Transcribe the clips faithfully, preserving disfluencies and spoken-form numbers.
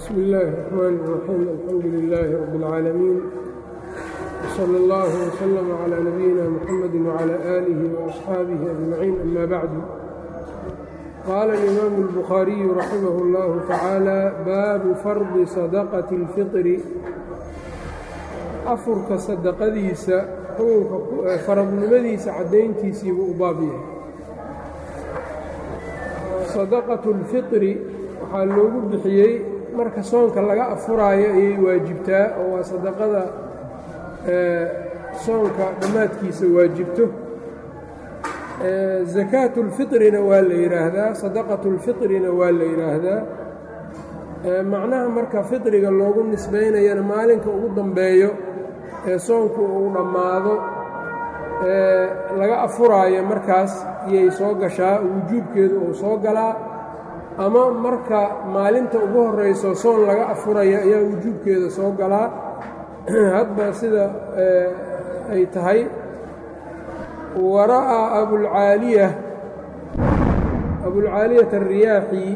بسم الله الرحمن الرحيم. الحمد لله رب العالمين، وصلى الله وسلم على نبينا محمد وعلى آله وأصحابه أجمعين. أما بعد، قال الإمام البخاري رحمه الله تعالى: باب فرض صدقة الفطر. afurka sadaqadiisa xukunka faradnimadiisa caddayntiisiibuu u baab yahay. sadaqatu lfitri waxaa loogu bixiyey marka soonka laga afuraayo ayay waajibtaa, oo waa sadaqada soonka dhammaadkiisa waajibto. sakaatu lfitrina waa la yidhaahdaa, sadaqatu lfitrina waa la yidhaahdaa. macnaha marka fitriga loogu nisbaynayana maalinka ugu dambeeyo ee soonku uu dhammaado ee laga afuraayo markaas iyay soo gashaa, wujuubkeedu uu soo galaa, ama marka maalinta ugu horrayso soon laga afuraya ayaa wujuubkeeda soo galaa, hadba sida ay tahay. wara'aa abulcaaliya abulcaaliyata alriyaaxi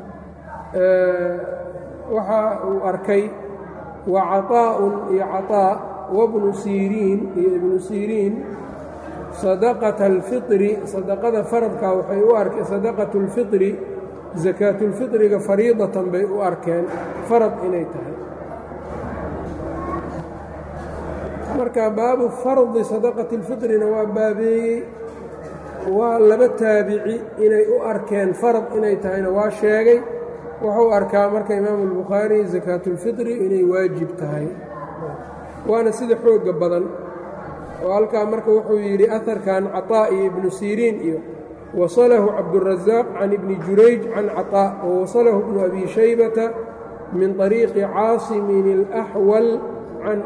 waxa uu arkay wa caطaa'un iyo caطaa wabnu siriin iyo ibnu siriin sadaqata alfitri, sadaqada faradkaa waxay u arkeen sadaqatu اlfitri, sakaatulfitriga fariidatan bay u arkeen farad inay tahay. marka baabu fardi sadaqati اlfitrina waa baabeeyey, waa laba taabici inay u arkeen farad inay tahayna waa sheegay. wuxuu arkaa marka imaamu اlbukhaari sakaatulfitri inay waajib tahay, waana sida xooga badan. oo halkaa marka wuxuu yidhi aharkan caطaa iyo ibnu siriin iyo wasalahu cabdurazaaq can ibni jurayj can caطaa, wawasalahu ibnu abi shaybata min طariiqi caasimin اlaxwal can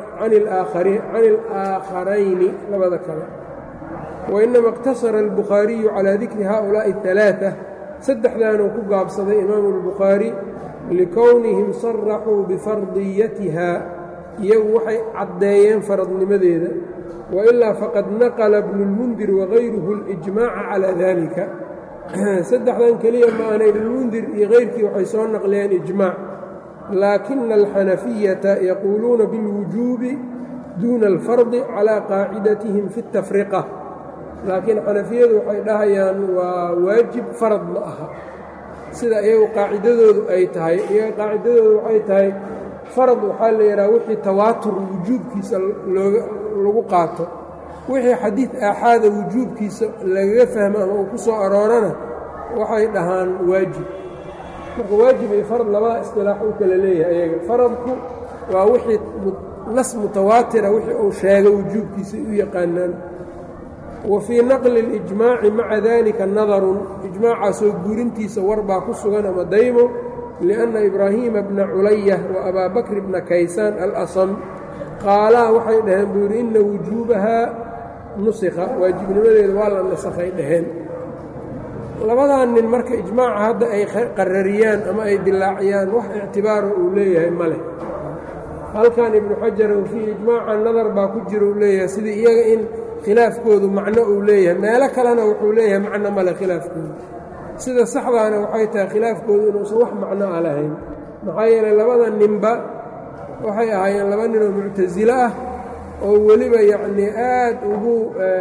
اlآakharayni labada kale. wainama اqtasara اlbukhaariyu calىa dikri haؤulaaءi الثalaaثة, saddexdaanuu ku gaabsaday imaamu اlbukhaari likownihim saraxuu bifardiyatiha, iyagu waxay caddeeyeen faradnimadeeda. wailaa faqad naqla bnu اlmundir wagayruhu اlijmaaca calaa dalika. saddexdan keliya ma aanay ibnulmundir iyo kayrkii waxay soo naqleen ijmaac, laakina alxanafiyata yaquuluuna biاlwujuubi duuna alfardi calaa qaacidatihim fi اtafriqa. laakiin xanafiyadu waxay dhahayaan waa waajib, farad ma aha, sida iyagu qaacidadoodu ay tahay. iyaga qaacidadoodu waxay tahay farad waxaa la yidhaha wixii tawaatur wujuubkiisa looga lagu qaato, wixii xadiid aaxaada wujuubkiisa lagaga fahmo ama uu ku soo aroorana waxay dhahaan waajib. marka waajib iyo farad labada istilaax u kala leeyahay. iyaga faradku waa wixii nas mutawaatira wixii uu sheego wujuubkiisa u yaqaanaan. wa fii naqli اlijmaaci maca dalika nadarun, ijmaacaasoo guurintiisa war baa ku sugan ama daymo, lianna ibraahiima bna culaya wa abaa bakr bna kaysaan alasam qaalaa waxay dhaheen buu yidhi inna wujuubahaa nusikha, waajibnimadeeda waa la nasakhay dhaheen. labadan nin marka ijmaaca hadda ay qarariyaan ama ay dilaaciyaan wax ictibaaro uu leeyahay ma leh. halkan ibnu xajar fii ijmaaca nadar baa ku jira uu leeyahay, sidii iyaga in khilaafkoodu macno uu leeyahay. meelo kalena wuxuu leeyahay macno male khilaafkoodu. sida saxdaana waxay tahay khilaafkoodu inuusan wax macno a lahayn, maxaa yeelay labada ninba waxay ahaayeen laba ninoo muctasilo ah oo weliba yacnii aad ugu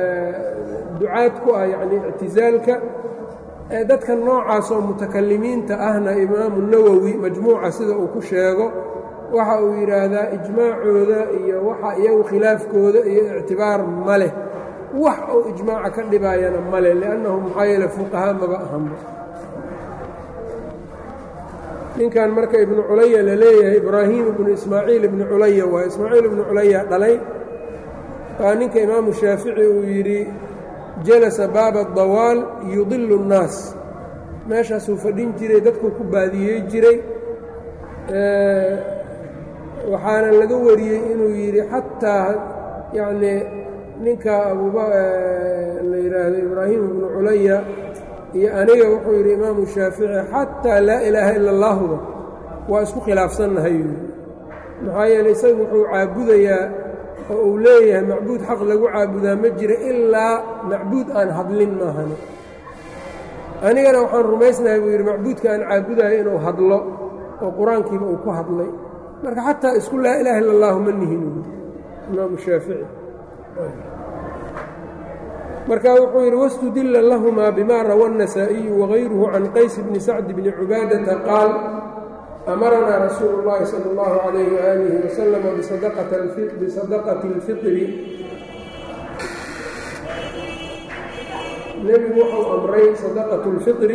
ducaad ku ah yacnii ictisaalka. dadka noocaas oo mutakalimiinta ahna imaamu nawowi majmuuca sida uu ku sheego waxa uu yidhaahdaa ijmaacooda iyo waxa iyagu khilaafkooda iyo ictibaar ma leh, wax uu ijmaaca ka dhibaayana ma leh, liannahu maxaa yeele fuqahaa maba ahanba. ninkan marka ibnu culaya la leeyahay ibraahim ibnu ismaaciil ibnu culaya waa ismaaciil ibnu culaya dhalay. waa ninka imaamu shaafici uu yidhi jalasa baaba dawaal yudilu اnnaas, meeshaasuu fadhin jiray, dadkuu ku baadiyey jiray. waxaana laga wariyey inuu yidhi xataa yacnii ninka abuba la yidhaahdo ibraahim ibnu culaya iyo aniga wuxuu yidhi imaamu shaafici xataa laa ilaaha ila اllahuba waa isku khilaafsannahay yidhi. maxaa yeeley isagu wuxuu caabudayaa oo uu leeyahay macbuud xaq lagu caabudaa ma jira ilaa macbuud aan hadlin maahane. anigana waxaan rumaysnahay buu yidhi macbuudka aan caabudayo inuu hadlo, oo qur-aankiiba uu ku hadlay marka xataa isku laa ilaaha illa allahu ma nihin imaamu shaafici marka wuxuu yidhi wاstudila lahmaa bima rawa النasaaئiyu wغayruhu can qays bni sacd bni cubaadata qaal amaranaa rasuulu اllahi salى اllahu عalayh وaalihi wasalam bisadaqati اlfiطri nebigu wuxuu amray sadaqaة اlfiطri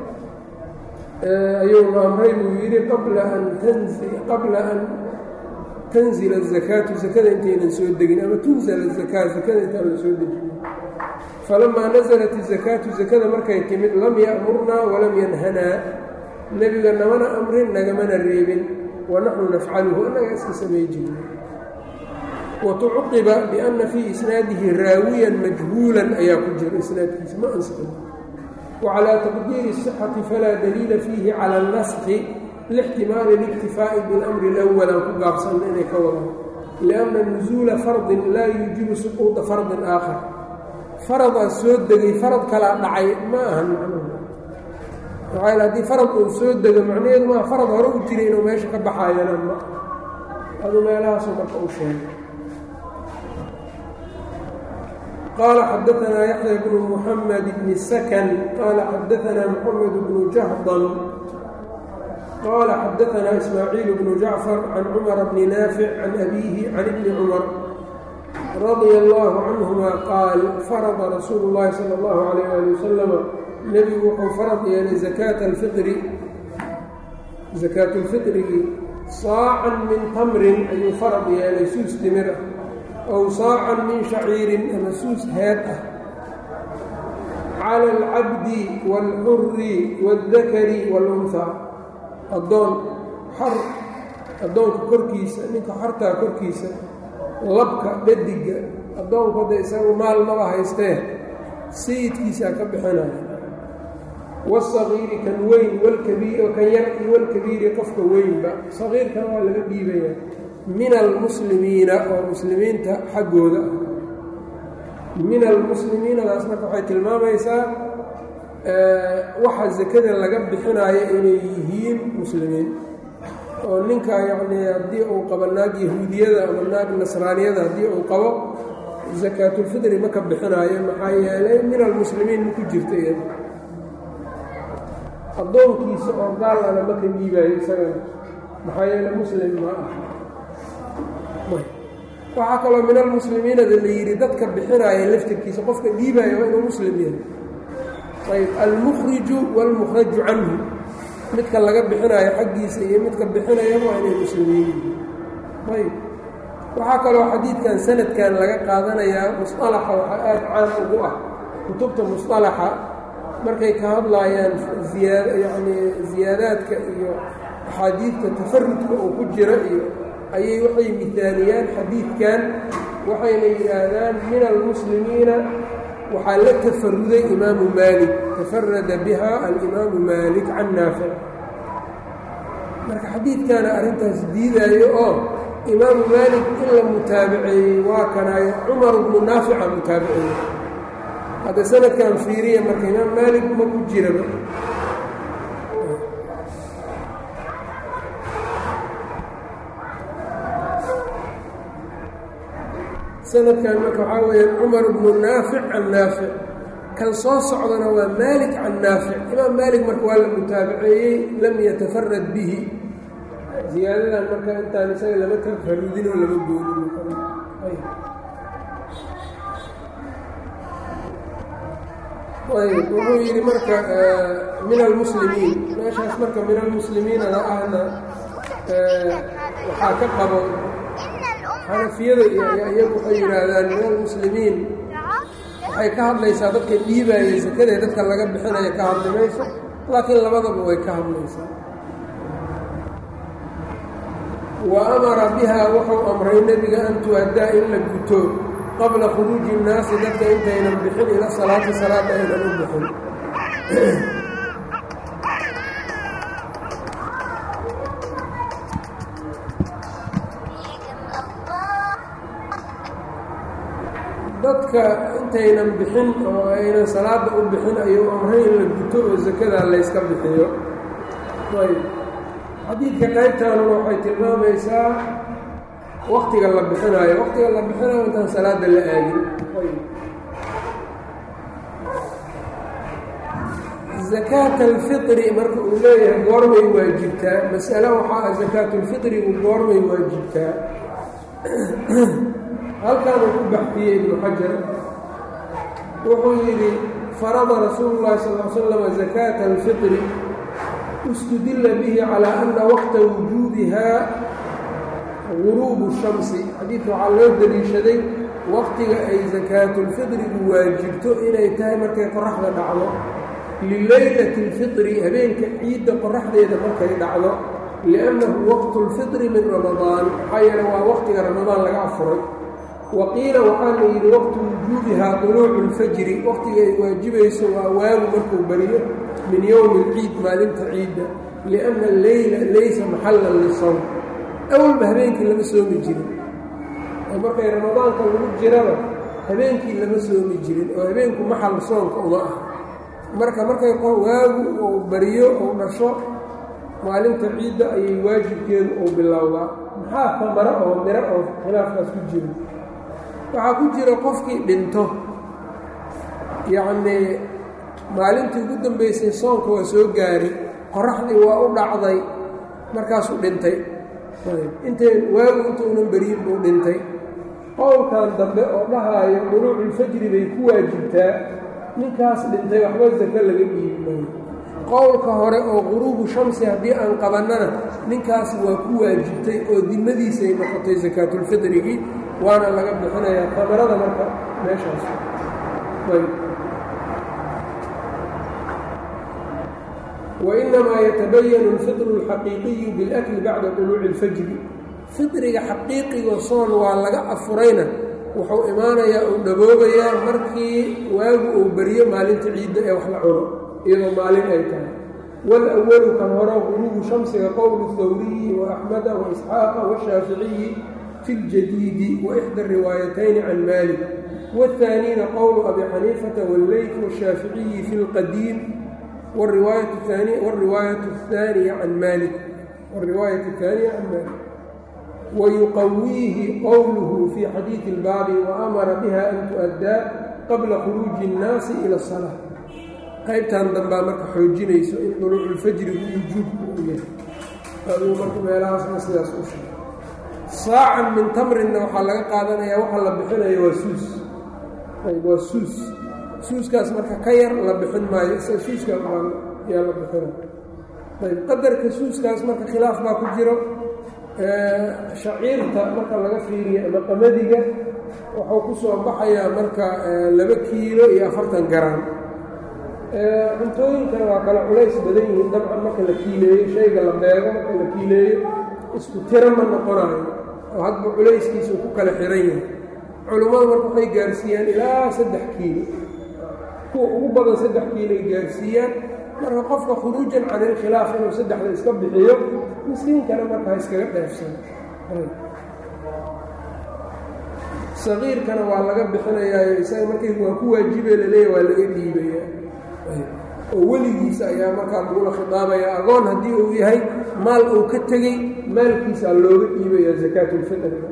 ayuuna amray buu yidhi qabla an qabla an tanzila الzakaatu zakada intaynan soo degin ama tunzala الzakaa zakada intaan la soo degin falamaa naزlat الzakaatu zakada markay timid lam ya'murnaa walam yanhanaa nebiga namana amrin nagamana reebin wanaxnu nafcaluhu annaga iska samay jirna watucuqiba bianna fii isnaadihi raawiyan majhuulan ayaa ku jira isnaadkiisa ma ansixin wacalaa taqdiiri الصixati falaa daliila fiihi cala اlnaskhi lاxtimaali اliktifaa'i biاlamri اlأwal aan ku gaabsanna inay ka wadaan lianna nusuula fardin laa yuujibu suquuطa fardin aakhar faradaa soo degay farad kalaa dhacay ma ahan macnuhu maxaa haddii farad uu soo dego macnaheedu maa farad hore u jiray inuu meesha ka baxaayana ma adu meelahaasuu marka u sheegay qaala xadaanaa yaxya bnu muxamed bni sakan qaala xadaanaa moxamed bnu jahdan qaala xadaanaa ismaaciil bnu jacfar can cumara bni naafic can abiihi can ibni cumar radia allaahu canhuma qaal farada rasuulu llaahi sala allahu calayh ali wasalama nebigu wuxuu farad yeelay zakaata alfiطri zakaatulfiطrigii saacan min tamrin ayuu farad yeelay suus timir ah ow saacan min shaciirin ama suus heed ah cala alcabdi wاlxuri wاldakari wاlunhaa addoon xar addoonka korkiisa ninka xartaa korkiisa labka dhadiga addoonku hadda isagu maal maba haystee sayidkiisaa ka bixinaya wasagiiri kan weyn walkabiir kan yar iyo walkabiiri qofka weynba sagiirkan waa laga dhiibaya min almuslimiina oo muslimiinta xaggooda ah min almuslimiinadaas marka waxay tilmaamaysaa waxa sakada laga bixinaayo inay yihiin muslimiin oo ninka yacnii haddii uu qabo naag yahuudiyada ama naag nasraaniyada haddii uu qabo sakaatulfidri ma ka bixinaayo maxaa yeelay min almuslimiin ma ku jirta iyada addoonkiisa oo gaalana ma ka dhiibaayo isagana maxaa yeele muslim ma ah waxaa kaloo min almuslimiinada la yidhi dadka bixinaaya laftirkiisa qofka dhiibaayo waa inuu muslim yahay ayb almukhriju waalmukhraju canhu midka laga bixinaayo xaggiisa iyo midka bixinaya waa inay muslimiin yihiin ayb waxaa kaloo xadiidkan sanadkan laga qaadanayaa musطalaxa waxaa aad caan ugu ah kutubta musطalaxa markay ka hadlaayaan ziyaad yacnii ziyaadaadka iyo axaadiidta tafarudka oo ku jira iyo ayay waxay mihaaliyaan xadiidkan waxayna yidhaahdaan min almuslimiina waxaa la tafaruday imaamu maalik tafarada biha alimaamu maalik can naafic marka xadiidkaana arrintaas diidaayo oo imaamu maalik in la mutaabaceeyey waa kanaayo cumar bnu naafica mutaabaceeyey hadda sanadkan fiiriya marka imaam maalik ma ku jiraba sanadkan marka waxaa weeye cumar bnu naafic can naafic kan soo socdana waa maalik can naafic imaam maalik marka waa la mutaabaceeyey lam yatafarad bihi ziyaadadan marka intaan isaga lama tafarudin oo lama goodin ayb wuxuu yidhi marka min almuslimiin meeshaas marka min almuslimiinada ahna waxaa ka qabo xanafiyada iyo iyagu waxay yidhaahdaan min almuslimiin waxay ka hadlaysaa dadka dhiibaaya sakadae dadka laga bixinaya ka hadli mayso laakiin labadaba way ka hadlaysaa wa amara bihaa wuxuu amray nebiga an tu-addaa in la guto qabla khuruuji innaasi dadka intaynan bixin ila salaati salaada aynan u bixin dadka intaynan bixin oo aynan salaada u bixin ayuu amray in la guto oo sakadaa layska bixiyo ayb xadiidka qaybtaanuna waxay tilmaamaysaa waktiga la bixinaayo waktiga la bixinayo intaan salaada la aadin. zakaat alfitri marka uu leeyahay goormay waajibtaa, mas'ale waxaa ah zakaatulfitrigu goormay waajibtaa. halkaan uu ku baxfiyey ibnu xajar wuxuu yidhi farada rasuulu llahi sal l slam zakaata alfitri istudilla bihi calaa ana waqta wujuubihaa guruubu shamsi. xadiidka waxaa loo daliishaday waqtiga ay zakaatulfitrigu waajibto inay tahay markay qoraxda dhacdo lileylati اlfitri habeenka ciidda qoraxdeeda markay dhacdo liannahu waqtu اlfitri min ramadaan maxaa yeele waa waqtiga ramadaan laga afuray. wa qiila waxaa la yidhi waqtu wujuubihaa duluucu اlfajri waqtiga ay waajibayso waa waagu markuu bariyo min yowmi اlciid maalinta ciidda lianna alleyla laysa maxallan lisawm. awalba habeenkii lama soomi jirin oo markay ramadaanka lagu jiraba habeenkii lama soomi jirin oo habeenku maxal soonka uma ah. marka markay waagu uu bariyo uu dhasho maalinta ciidda ayay waajibkeedu uu bilowdaa. maxaa tamaro oo miro oo khilaafkaas ku jiro? waxaa ku jira qofkii dhinto yacnii maalintii ugu dambaysay soonka waa soo gaari qoraxdii waa u dhacday markaasuu dhintay intay waagu intuunan beriyin buu dhintay. qowlkan dambe oo dhahaayo duluuculfajri bay ku waajibtaa ninkaas dhintay waxba sako laga dhiibi maayo. qowlka hore oo quruubu shamsi haddii aan qabannana ninkaas waa ku waajibtay oo dimadiisay noqotay sakaatulfitrigii waana laga bixinayaa tamarada marka meeshaas. wainamaa yatabayanu alfitru alxaqiiqiyu bilakli bacda duluuci اlfajri. fitriga xaqiiqiga soon waa laga afurayna wuxuu imaanayaa uu dhaboobayaa markii waagu uu beriyo maalinta ciidda ee wax la cuno iyadoo maalin ay tahay. walawalu kan hore quruubu shamsiga qowlu hawriyi wa axmeda wa isxaaqa washaaficiyi fi ljadiidi wa ixda riwaayatayni can maalik. waاthaaniina qowlu abi xaniifata walleyt washaaficiyi fi lqadiim wariwaayat اthaaniya can maalik wariwaayat اthaaniya can maalik. wayuqawiihi qowluhu fii xadiidi اlbaabi waamara biha an tu'addaa qabla khuruuji اnnaasi ila الsalaa. qaybtan dambaa marka xoojinayso in duluuculfajrigu wujuubku uu yahay aduu marka meelahaasna sidaas u sheegay. saacan min tamrinna waxaa laga qaadanayaa waxa la bixinayo waa suus waa suus suuskaas marka ka yar la bixin maayo isa suuska yaa la bixina. ayb qadarka suuskaas marka khilaaf baa ku jiro. shaciirta marka laga fiiriyo ama qamadiga wuxuu ku soo baxayaa marka laba kiilo iyo afartan garam. cuntooyinkana waa kala culays badan yihiin dabcan marka la kiileeyo shayga la beego marka la kiileeyo isku tiro ma noqonayo oo hadba culayskiisu ku kala xiran yahay. culummadu marka waxay gaarsiiyaan ilaa saddex kiilo kuwa ugu badan saddex kiiloay gaarsiiyaan. marka qofka khuruujan can ilkhilaaf inuu saddexda iska bixiyo miskiinkana marka ha iskaga dheefsano. sagiirkana waa laga bixinayaayo isaga markay waa ku waajibee laleeya waa laga dhiibayaa oo weligiisa ayaa markaa lagula khitaabaya. agoon haddii uu yahay maal uu ka tegey maalkiisaa looga dhiibayaa sakaatulfitriga.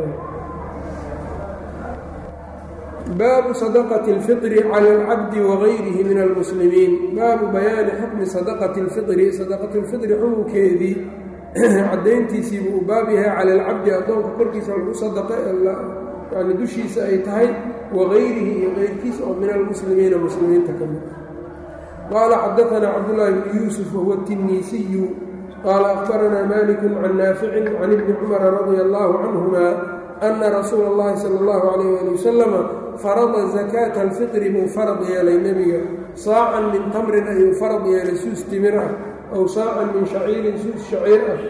baabu sadaqati اlfitri cala alcabdi wagayrihi min almuslimiin. baabu bayaani xukmi sadaqati اlfitri sadaqatulfitri xukunkeedii caddayntiisii buu u baab yahay cala alcabdi addoonka korkiisa lagu sadaqa yani dushiisa ay tahay wagayrihi iyo keyrkiisa oo min almuslimiina muslimiinta ka mid. qaala xadaanaa cabdullaahi bnu yuusuf wahuwa الtinisiyu qaala akbaranaa maliku can naaficin can ibni cumara radia allahu canhuma ana rasuula اllahi salى اllahu alayh ali wasalama farada zakaata alfitri buu farad yeelay nebiga. saacan min tamrin ayuu farad yeelay suus timir ah aw saacan min shaciirin suus shaciir ah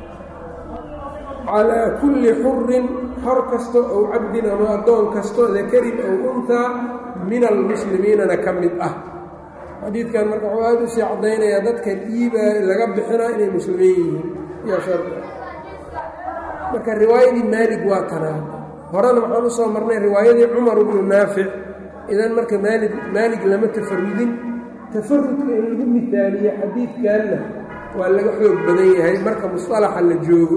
calaa kulli xurin xor kasto ow cabdin ama addoon kasto dakarin ow unhaa min almuslimiinana ka mid ah. xadiidkan marka wuxuu aada u sii caddaynayaa dadka dhiiba laga bixinaa inay muslimiin yihiin iyo shardi. marka riwaayadii maalig waa tanaa horena waxaan u soo marnay riwaayadii cumar bnu naafic. idan marka maalig maalig lama tafarudin. tafarudka in lagu midaaliye xadiidkanna waa laga xoog badan yahay marka musطalaxa la joogo.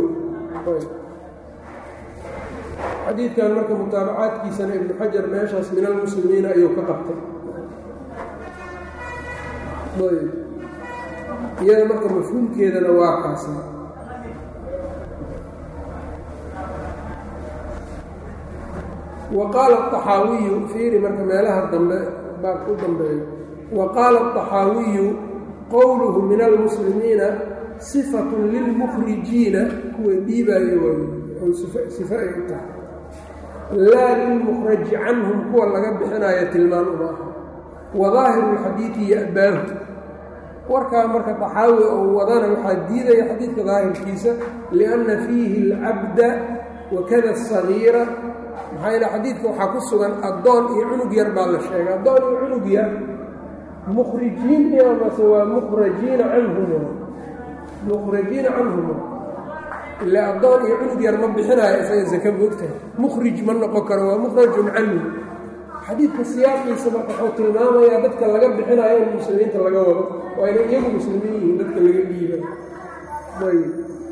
xadiidkan marka mutaabacaadkiisana ibnu xajar meeshaas min almuslimiina ayuu ka qabtay. iyada marka mafhuumkeedana waa kaasa. wa qaala الطaxaawiyu fiiri marka meelaha dambe baa ku dambeeyo. wa qaala الطaxaawiyu qowluhu min almuslimiina صifaة lilmukrijiina kuwa dhiibaayo oo sifa ay u tahay, laa lilmukraji canhum kuwa laga bixinayo tilmaan uma aha. wadaahiru اlxadiidi ya'baahu warkaa marka طaxaawi oo wadana waxaa diidaya xadiidka daahirkiisa liأnna fiihi اlcabda wakada الصagiira. maxaa yeele xadiidka waxaa ku sugan addoon iyo cunug yar baa la sheegay. addoon iyo cunug yar mukhrijiin iyo mase waa mukhrajiina canhum mukhrajiina canhum ilaa addoon iyo cunug yar ma bixinaayo isaga saka moogtahay, mukhrij ma noqon karo, waa mukhrajun canhu. xadiidka siyaaqiisa marka wuxuu tilmaamayaa dadka laga bixinayo in muslimiinta laga wado, waa inay iyagu muslimiin yihiin dadka laga dhiiba. ayb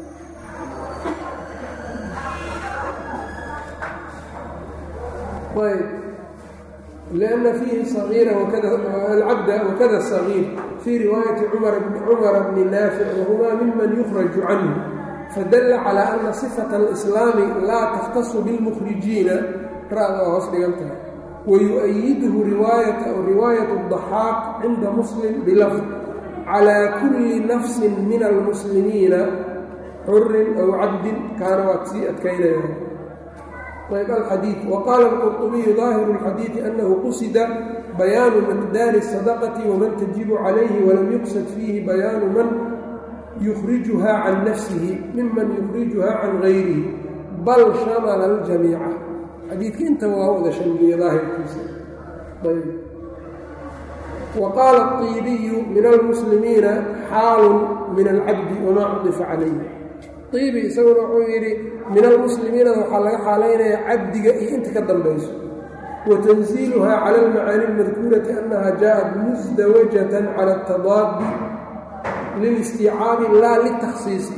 ayb liأnna fiihi صagiira alcabda wakada الصagiir fii riwaayati cumara bni naafic wahumaa miman yukhraju canhu, fadalla calىa ana صifaة اlإslaami laa takhtasu biاlmukhrijiina. ra-da waa hoos dhigan tahay. wayuؤayiduhu riwaayaة الضaxaaq cinda muslim bilafd calىa kuli nafsi min almuslimiina xurin aw cabdin, kaana waad sii adkaynaya. ayb alxadiid. waqaala الqurطubiyu ظaahiru الxadiidi annahu qusida bayaanu miqdaari الsadaqati waman tajibu calayhi walam yuqsad fiihi bayaanu man yukhrijuha can nafsihi miman yukhrijuha can gayrihi bal shamala اljamiica. xadiidka intaba waa wada shamliya daahirkiisa. ayb waqaala الطiibiyu min almuslimiina xaalun min alcabdi wamaa cudifa calayhi. iibi isaguna wuxuu yidhi min almuslimiinada waxaa laga xaalaynaya cabdiga iyo inta ka dambayso. wa tanziiluha cala almacaani اlmadkuurati annaha jaaءat musdawajatan cala اtadaadi lilistiicaabi laa litakhsiisi.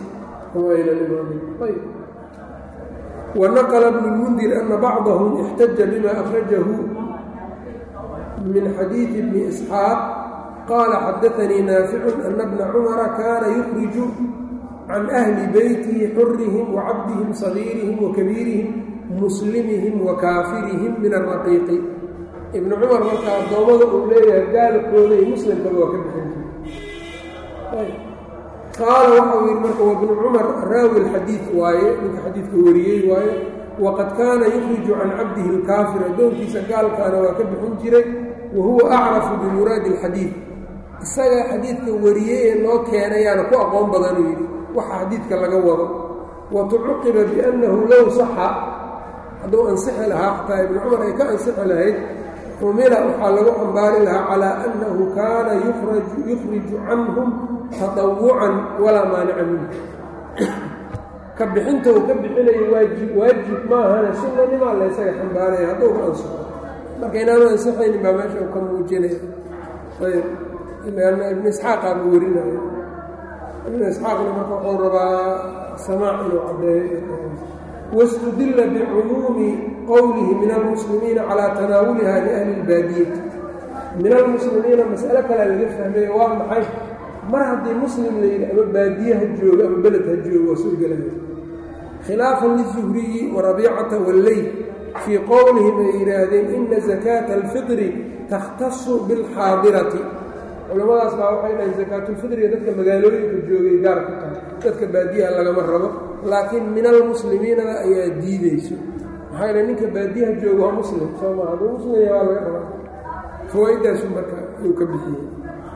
ونqل بن الmنdir أنa bacضهم اxtaja bma أخrajahu min xadiiثi بن إسxاaq qaala xadaثnii naafic أna بna cmra kaana yukhriju can أhli beytihi xurihim وacabdihim صagiirihim وakabiirihim muslimihim وakaafirihim min الraqiiqi. ibn cumar marka addoommada uu leeyahay gaalkooda iyo muslimkaba waa ka bixin jira. qaala waxau yidhi marka wabnu cumar raawi اlxadiid waaye, ninka xadiidka wariyey waaye. waqad kaana yukhriju can cabdihi اlkaafir, addoonkiisa gaalkaana waa ka bixin jiray. wa huwa acrafu bimuraadi اlxadiid, isaga xadiidka wariyey ee loo keenayaana ku aqoon badanuu yidhi waxa xadiidka laga wado. wa tucuqiba biannahu low saxa, hadduu ansixi lahaa xataa ibnu cumar ay ka ansixi lahayd, xumila waxaa lagu xambaari lahaa calaa annahu kaana yukhriju canhum taطawucan walaa maanica minhu. ka bixinta uu ka bixinayo waajib waajib maahane sunanimaa la ysaga xambaaraya hadduu ansixo. marka inaanu ansixaynin baa meesha u ka muujinaya. ayb lanna ibnu isxaaqaa buu werinayo. ibnu isxaaqna marka wuxuu rabaa samaac inuu caddeeyo. wاstudila bicumuumi qowlihi min almuslimiina calىa tanaawuliha liahli اlbaadiyati. min almuslimiina mas'alo kalea laga fahmaya waa maxay? mar haddii muslim la yidhi ama baadiye ha joogo ama beled ha joogo waa soo gelaya. khilaafan liلzuhriyi warabiicata walleyl fii qowlihim ay yidhaahdeen ina zakaata alfidri takhtasu biاlxaadirati. culamadaas baa waxay dhahayn zakaatulfidriga dadka magaalooyinka joogay gaar ku tahay, dadka baadiyaha lagama rabo. laakiin min almuslimiinada ayaa diideyso. maxaa yidhaha ninka baadiyaha jooga waa muslim soo maa, hadduu muslim yahay waa laga rabaa. fawaa'iddaasu marka ayuu ka bixiyey.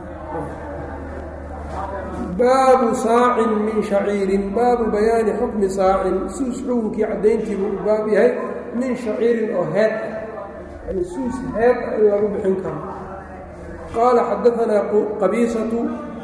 baabu saacin min shaciirin, baabu bayaani xukmi saacin, suus xukunkii caddayntiibu u baab yahay, min shaciirin oo heed ah, yani suus heed ah in lagu bixin karo. qaala xadaanaa qabiisatu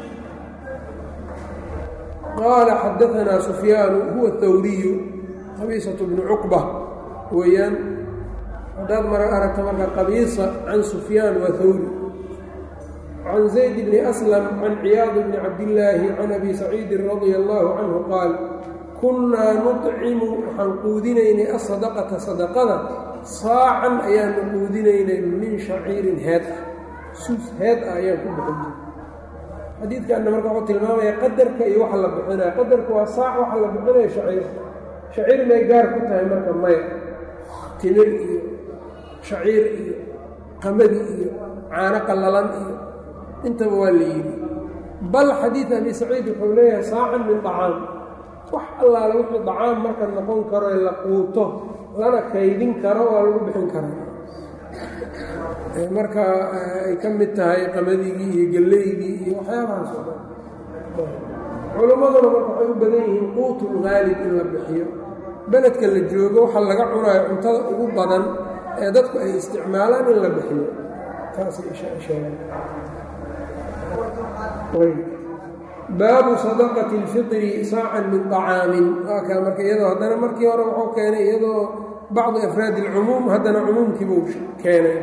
qaala xadaanaa sufyaanu huwa thawriyu, qabiisatu bnu cuqba weeyaan. haddaad mara aragta marka qabiisa can sufyaan waa thawri. can zayd bni aslam can ciyaad bni cabdillaahi can abi saciidin radia allaahu canhu qaal kunnaa nuطcimu waxaan quudinaynay asadaqata sadaqada saacan ayaanu quudinaynay min shaciirin heed ah suus heed ah ayaan ku bixin jiray xadiidkanna marka wuxuu tilmaamaya qadarka iyo waxa la bixinaya qadarka waa saac waxa la bixinaya shaciir shaciir may gaar ku tahay marka maya timir iyo shaciir iyo qamadi iyo caano qallalan iyo intaba waa la yidhi bal xadiid abi saciid wuxuu leeyahay saacan min dacaam wax allaala wixii dacaam marka noqon karo ee la quuto lana kaydin karo waa lagu bixin karaa marka ay ka mid tahay qamadigii iyo gallaydii iyo waxyaabahaas oo dhan culimmaduna marka waxay u badan yihiin quutul haalib in la bixiyo beledka la joogo waxa laga cunayo cuntada ugu badan ee dadku ay isticmaalaan in la bixiyo taasay sheegaan baabu sadaqati اlfitri saacan min طacaamin waa kaa marka iyadoo haddana markii hore wuxuu keenay iyadoo bacdi afraadi اlcumuum haddana cumuumkiibuu keenay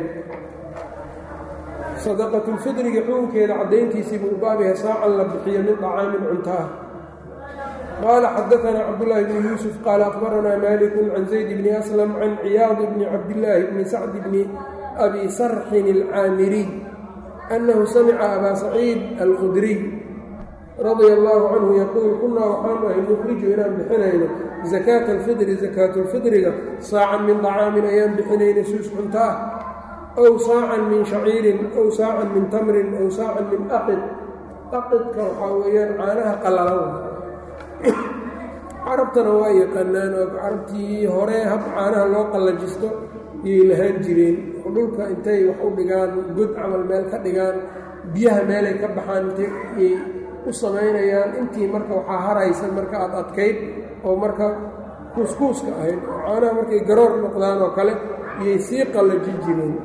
sadaqatu lfitriga xukunkeeda caddayntiisiibuu u baab yahay saacan la bixiyo min طacaamin cunto ah qaala xadaanaa cabdullaahi bni yuusuf qaala akbaranaa maaliku can zayd bni aslam can ciyaad bni cabdillaahi bni sacd bni abi sarxin alcaamiriy annahu samica abaa saciid alkhudriy radia allaahu canhu yaquul kunnaa waxaanu ahay nukriju inaan bixinayno zakaata alfidri sakaatulfidriga saacan min طacaamin ayaan bixinayna suus cunto ah ow saacan min shaciirin ow saacan min tamrin ow saacan min aqid aqidka waxaa weeyaan caanaha qallalan carabtana waa yaqaanaan oo carabtii hore hab caanaha loo qallajisto iyay lahaan jireen oo dhulka intay wax u dhigaan god camal meel ka dhigaan biyaha meelay ka baxaan intay iyay u samaynayaan intii marka waxaa haraysa marka aad adkayd oo marka kuuskuuska ahayd oo caanaha markay garoor noqdaan oo kale iyay sii qallaji jireen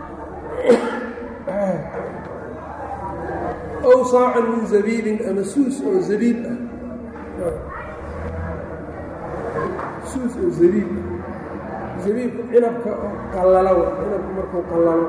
ow saacan min zabiibin ama suus oo zabiib ah suus oo zabiib ah zabiibku cinabka oo qallalo cinabku markuu qallalo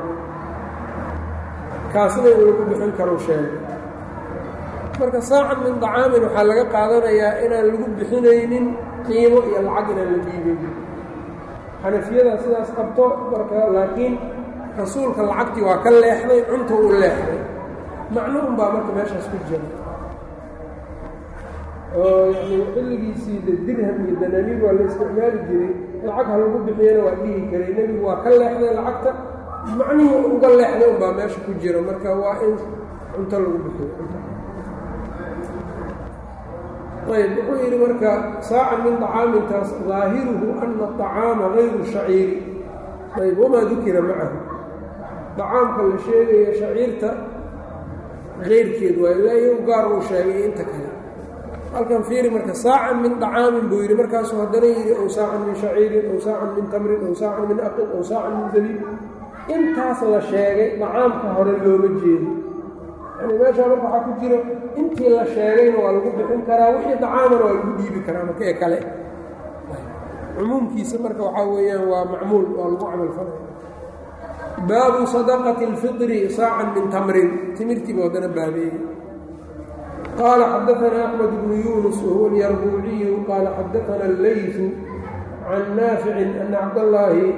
kaasna in lagu bixin karou sheegay marka saacan min طacaamin waxaa laga qaadanayaa inaan lagu bixinaynin qiimo iyo lacag inaan la dhiibaynin xanafiyadaa sidaas qabto marka laakiin rasuulka lacagtii waa ka leexday cunta u leexday macno un baa marka meeshaas ku jira oo yani xilligiisii de dirham iyo dananiir waa la isticmaali jiray lacag ha lagu bixiyana waa dhihi karay nebigu waa ka leexday lacagta macnihii uga leexday un baa meesha ku jira marka waa in cunto lagu bixiyo ayb wuxuu yidhi marka saacan min طacaamintaas ظaahiruhu ana الطacaama غayru shaciiri ayb wamaa dukira macahu طacaamka la sheegaya shaciirta keyrkeed waa ilaa iyagu gaar uu sheegay inta kale halkan fiiri marka saacan min طacaamin buu yidhi markaasuu haddana yidhi ow saacan min shaciirin ow saacan min tamrin ow saacan min aqin ow saacan min zabiib intaas la sheegay طacaamka hore looma jeedo yani meeshaa marka waxaa ku jiro intii la sheegayna waa lagu bixin karaa wixii dacaamana waa lagu dhiibi karaa marka ee kale cumuumkiisa marka waxaa weeyaan waa macmuul waa lagu camal falaya baabu sadaqati اlfidri saacan min tamrin timirtiiba haddana baabeeyey qaala xadaanaa axmed bnu yunus wahuwa alyarbuuciyu qaala xadaana allayثu can naaficin ana cabdallaahi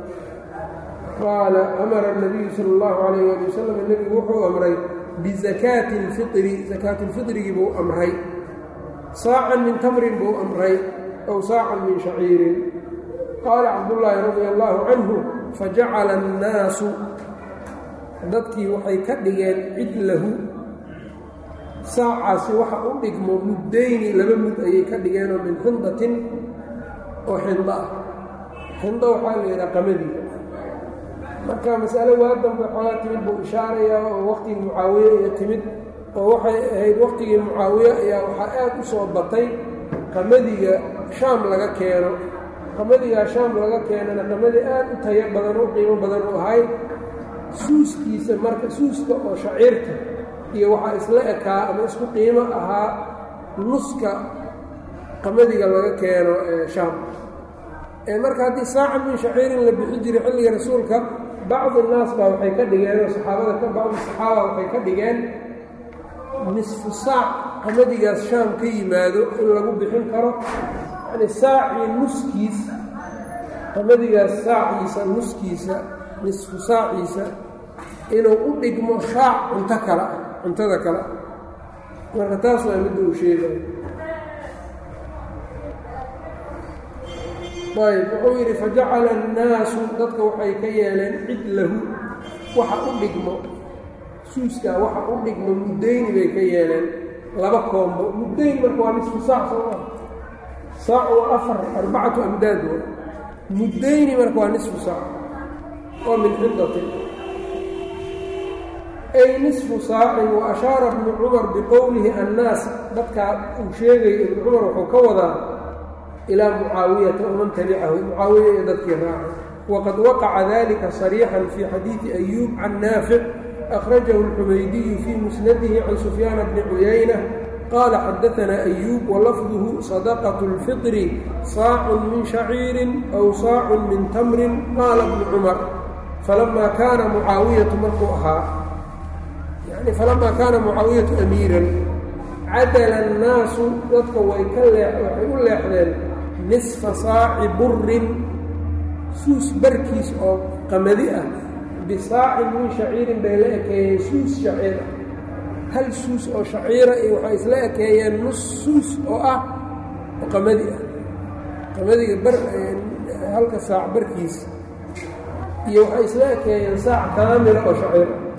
qaala amara الnabiyu salى اllahu alayh ali wasalam nebigu wuxuu amray bizakaati اlfitri sakaati اlfitrigii buu amray saacan min tamrin buu amray ow saacan min shaciirin qaala cabdullaahi radia allaahu canhu fajacala annaasu dadkii waxay ka dhigeen cidlahu saacaasi waxa u dhigmo muddayni laba mud ayay ka dhigeenoo min xindatin oo xindo ah xindo waxaa la yidhaha qamadii marka masale waa danbe xoogaa timid buu ishaarayaa oo waqtigii mucaawiye iyo timid oo waxay ahayd waqtigii mucaawiye ayaa waxaa aad u soo batay qamadiga shaam laga keeno qamadigaa shaam laga keenana qamadi aad u tayo badan u qiimo badan u ahay suuskiisa marka suuska oo shaciirta iyo waxaa isla ekaa ama isku qiimo ahaa nuska qamadiga laga keeno ee shaam ee marka haddii saacan min shaciirin la bixi jiray xilliga rasuulka bacdi الnaas baa waxay ka dhigeen oo saxaabada ka bacdi saxaaba waxay ka dhigeen nisfu saac qamadigaas shaam ka yimaado in lagu bixin karo yani saacii nuskiis qamadigaas saaciisa nuskiisa nisfu saaciisa inuu u dhigmo shaac cunto kale ah cuntada kale marka taas waa midda uu sheegayo ayb wuxuu yidhi fajacala annaasu dadka waxay ka yeeleen cidlahu waxa u dhigmo suuskaa waxa u dhigmo muddayni bay ka yeeleen laba koombo muddayn marka waa nisfu saac soo maa saac waa afar arbacatu amdaad wa muddayni marka waa nisfu saac oo min xidatin ay nisfu saacin wa ashaara ibnu cumar biqowlihi annaas dadkaa uu sheegaya ibnu cumar wuxuu ka wadaa ilaa mucaawiyata waman tabicahu mucaawiya iyo dadkii raacay waqad waqaca dalika صariixan fii xadiidi ayuub can naafic akhrajahu اlxumaydiyu fii musnadihi can sufyaana bni cuyayna qaala xadaanaa ayuub walafduhu sadaqaة اlfiطri saacun min shaciirin aw saacun min tamrin qaala bnu cumar falamaa kaana mucaawiyatu markuu ahaa yani falamaa kaana mucaawiyatu amiiran cadala annaasu dadka way ka lee waxay u leexdeen nisfa saaci burin suus barkiis oo qamadi ah bisaacin min shaciirin bay la ekeeyeen suus shaciir ah hal suus oo shaciira iyo waxay isla ekeeyeen nus suus oo ah oo qamadi ah qamadiga bar halka saac barkiis iyo waxay isla ekeeyeen saac kaamila oo shaciir ah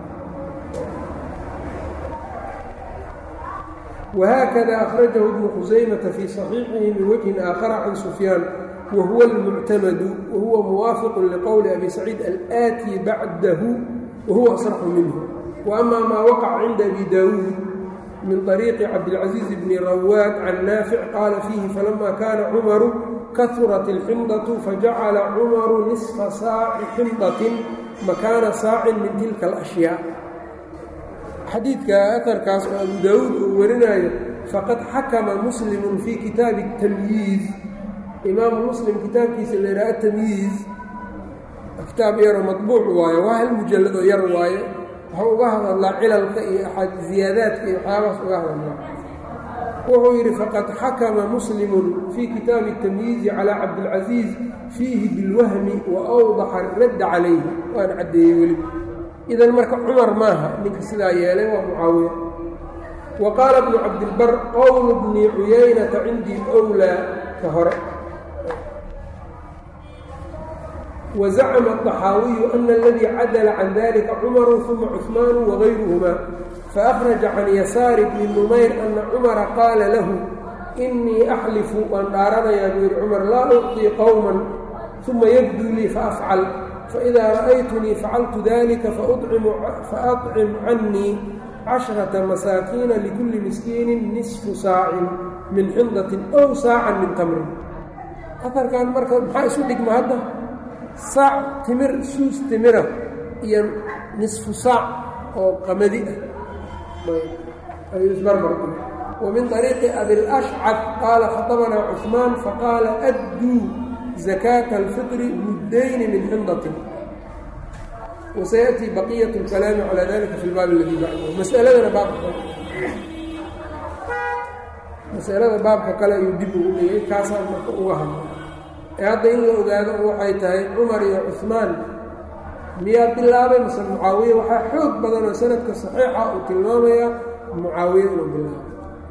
وhkذا أخرجه ابن خزيمة في صحيiحه من وجه آخر عن سفyان وهو المعتمد وهو موافق لqول أبي سعيد الآتي بعده وهو أصرح منه وأما ما وقع عند أبي داود من طريق عبدالعزيز بن رواد عن نافع قال فيه فلما كان عمر كثرت الحمضة فجعل عمر نصف sاaع حمضة مكان sاaع من تلك الأشhyاء xadiidka aarkaas oo abu daawuud uu warinaayo faqad xakama muslimu fii kitaabi الtamyiiz imaamu muslim kitaabkiisa la yidhaha atamyiiz kitaab yaroo maطbuuc waayo waa hal mujalladoo yar waaye wuxuu uga hadlaa cilalka iyo ziyaadaadka iyo waxyaabahaas uga hadlaa wuxuu yidhi faqad xakama muslimu fii kitaabi الtamyiizi calىa cabdilcaziiz fiihi bilwahmi wa awdaxa radda calayhi waana caddeeyey weli idan marka cumar maaha ninka sidaa yeelay waa mucaawiya wa qaala bnu cabdilbar qowlu bni cuyaynata cindii wlaa ka hore wa zacma الطaxaawiyu ana aladii cadala can dalika cumaru uma cuثmaanu wagayruhuma faأkhraja can yasaari bni numayr ana cumara qaala lahu inii axlifu waan dhaaranayaa buu yihi cumar laa ucطii qowma uma yabduu lii faafcal فإذا رأyتنيi فacلت ذلكa فأطcم عaنيi caشhرaةa masاaكيiنa لكuلi مسكيiن نصف sاaع min xindaة أو sاaعا min تمrin aarkan marka maxaa isu dhigma hadda saac timir suus timira iyo نiصفu saac oo qamadi ah ayuu isbarbar ومiن طريiqi أبiالأشcث qاala خaطبnaa cثمان faqاala أdوu زكاة الفطر مدين من حنضة وسيأتي بقية الكلام على ذلك في الباب الذي بعده مسألدana baabka masأalada baabka kale ayuu dib ugu dhigay kaasaan marka uga hadla ee hadda in la ogaado waxay tahay cumar iyo cuثmaan miyaa bilaabay mase mucaawiya waxaa xoog badan oo sanadka صaxiixa uu tilmaamaya mucaawiya inuu bilaabay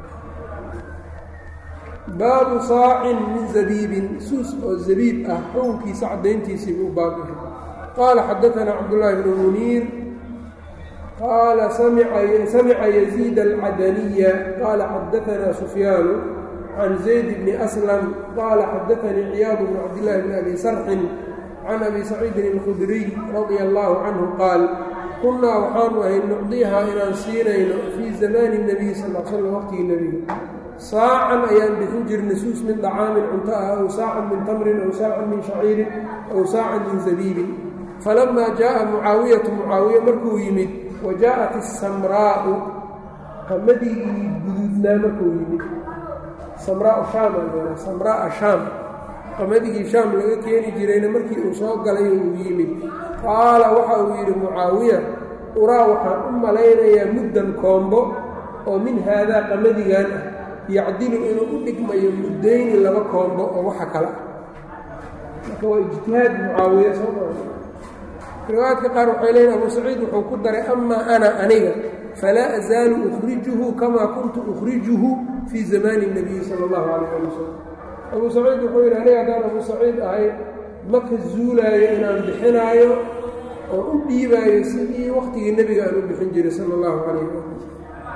baabu saacin min zabiibin suus oo zabiib ah xukunkiisa caddayntiisii buu baab yahay qaala xadaanaa cabdullaahi bnu muniir qaala samica yaziid alcadaniya qaala xadaanaa sufyaanu can zayd bni aslam qaala xadaanii ciyaad bnu cabdillaahi bni abi sarxin can abi saciidin alkhudriy radia allaahu canhu qaal kunnaa waxaanu ahay nucdiihaa inaan siinayno fii zamaani الnabiy sal l slam waqtigii nebiga saacan ayaan bixin jirnay suus min dacaamin cunto ah aw saacan min tamrin aw saacan min shaciirin aw saacan min zabiibin falamaa jaaءa mucaawiyatu mucaawiya markuu yimid wa jaaءat isamraa'u qamadigii guduudnaa markuu yimid samraau shaam samraaa shaam qamadigi shaam laga keeni jirayna markii uu soo galay uu yimid qaala waxa uu yidhi mucaawiya uraa waxaan u malaynayaa muddan koombo oo min haadaa qamadigan ah yacdilu inuu u dhigmayo muddayni laba koombo oo waxa kale ah marka waa ijtihaad mucaawiya soo maa riwaayadka qaar waxay leeyihin abuu saciid wuxuu ku daray amaa ana aniga falaa azaalu ukhrijuhu kamaa kuntu ukhrijuhu fii zamaani الnabiyi sala اllahu calayh ali wasalam abuu saciid wuxuu yidhi aniga haddaan abuu saciid ahay ma ka zuulaayo inaan bixinaayo oo u dhiibaayo sidii waktigii nebiga aan u bixin jiray sala اllahu calayh ali wasalam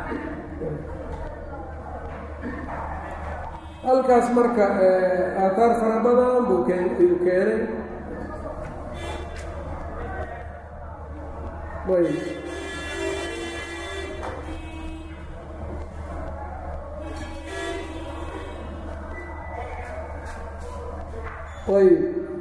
halkaas marka aataar fara badan buu keen ayuu keenay ayb ayb